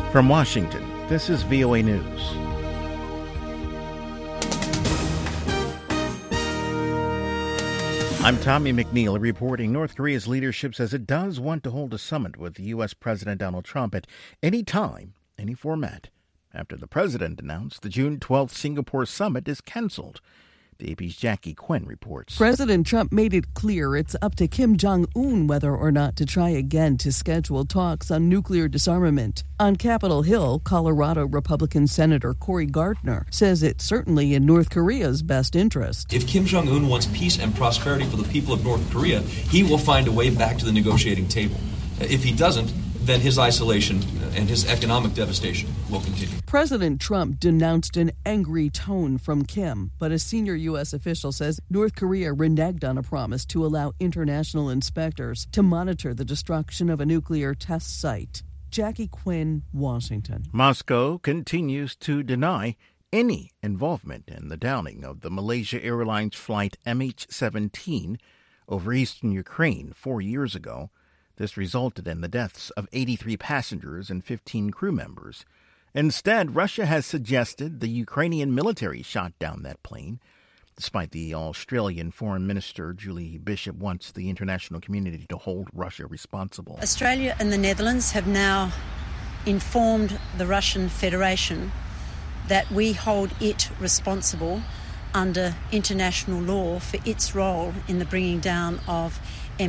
From Washington, this is VOA News. I'm Tommy McNeil reporting North Korea's leadership says it does want to hold a summit with U.S. President Donald Trump at any time, any format, after the president announced the June 12th Singapore summit is canceled. The AP's Jackie Quinn reports. President Trump made it clear it's up to Kim Jong-un whether or not to try again to schedule talks on nuclear disarmament. On Capitol Hill, Colorado Republican Senator Cory Gardner says it's certainly in North Korea's best interest. If Kim Jong-un wants peace and prosperity for the people of North Korea, he will find a way back to the negotiating table. If he doesn't, then his isolation and his economic devastation will continue. President Trump denounced an angry tone from Kim, but a senior U.S. official says North Korea reneged on a promise to allow international inspectors to monitor the destruction of a nuclear test site. Jackie Quinn, Washington. Moscow continues to deny any involvement in the downing of the Malaysia Airlines flight MH17 over eastern Ukraine 4 years ago. This resulted in the deaths of 83 passengers and 15 crew members. Instead, Russia has suggested the Ukrainian military shot down that plane. Despite the Australian Foreign Minister, Julie Bishop, wants the international community to hold Russia responsible. Australia and the Netherlands have now informed the Russian Federation that we hold it responsible under international law for its role in the bringing down of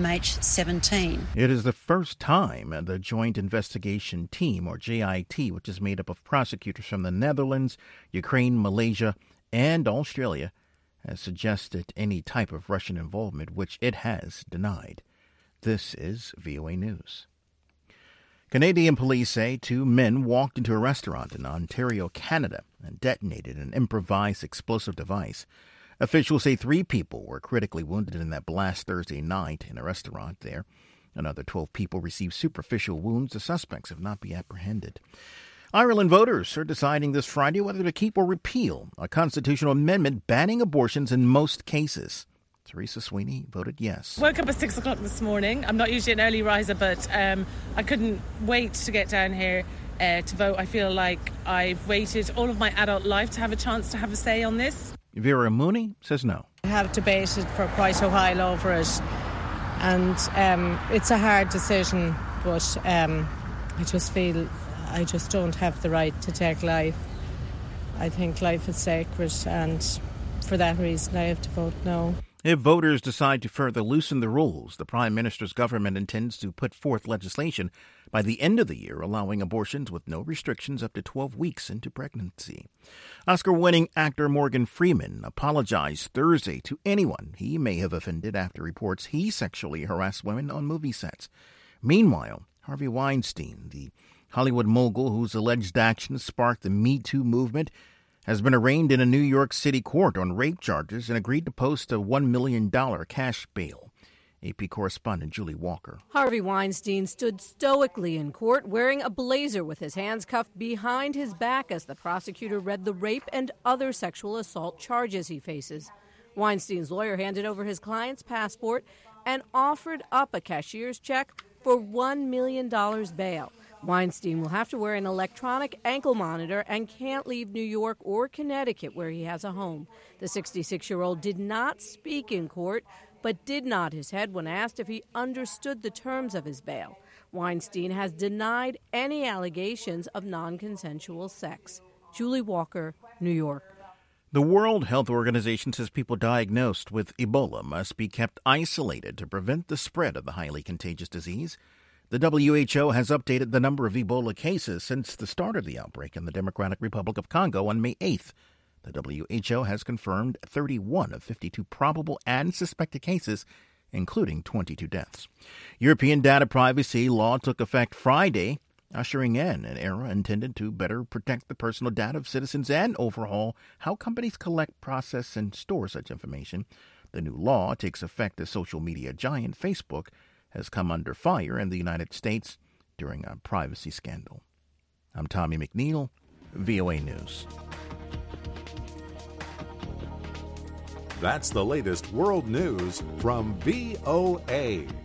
MH17. It is the first time the Joint Investigation Team, or JIT, which is made up of prosecutors from the Netherlands, Ukraine, Malaysia, and Australia, has suggested any type of Russian involvement, which it has denied. This is VOA News. Canadian police say 2 men walked into a restaurant in Ontario, Canada, and detonated an improvised explosive device. Officials say 3 people were critically wounded in that blast Thursday night in a restaurant there. Another 12 people received superficial wounds. The suspects have not been apprehended. Ireland voters are deciding this Friday whether to keep or repeal a constitutional amendment banning abortions in most cases. Teresa Sweeney voted yes. Woke up at 6 o'clock this morning. I'm not usually an early riser, but I couldn't wait to get down here to vote. I feel like I've waited all of my adult life to have a chance to have a say on this. Vera Mooney says no. I have debated for quite a while over it, and it's a hard decision, but I just feel I just don't have the right to take life. I think life is sacred, and for that reason I have to vote no. If voters decide to further loosen the rules, the Prime Minister's government intends to put forth legislation by the end of the year allowing abortions with no restrictions up to 12 weeks into pregnancy. Oscar-winning actor Morgan Freeman apologized Thursday to anyone he may have offended after reports he sexually harassed women on movie sets. Meanwhile, Harvey Weinstein, the Hollywood mogul whose alleged actions sparked the Me Too movement, has been arraigned in a New York City court on rape charges and agreed to post a $1 million cash bail. AP correspondent Julie Walker. Harvey Weinstein stood stoically in court wearing a blazer with his hands cuffed behind his back as the prosecutor read the rape and other sexual assault charges he faces. Weinstein's lawyer handed over his client's passport and offered up a cashier's check for $1 million bail. Weinstein will have to wear an electronic ankle monitor and can't leave New York or Connecticut, where he has a home. The 66-year-old did not speak in court, but did nod his head when asked if he understood the terms of his bail. Weinstein has denied any allegations of non-consensual sex. Julie Walker, New York. The World Health Organization says people diagnosed with Ebola must be kept isolated to prevent the spread of the highly contagious disease. The WHO has updated the number of Ebola cases since the start of the outbreak in the Democratic Republic of Congo on May 8th. The WHO has confirmed 31 of 52 probable and suspected cases, including 22 deaths. European data privacy law took effect Friday, ushering in an era intended to better protect the personal data of citizens and overhaul how companies collect, process, and store such information. The new law takes effect as social media giant Facebook has come under fire in the United States during a privacy scandal. I'm Tommy McNeil, VOA News. That's the latest world news from VOA.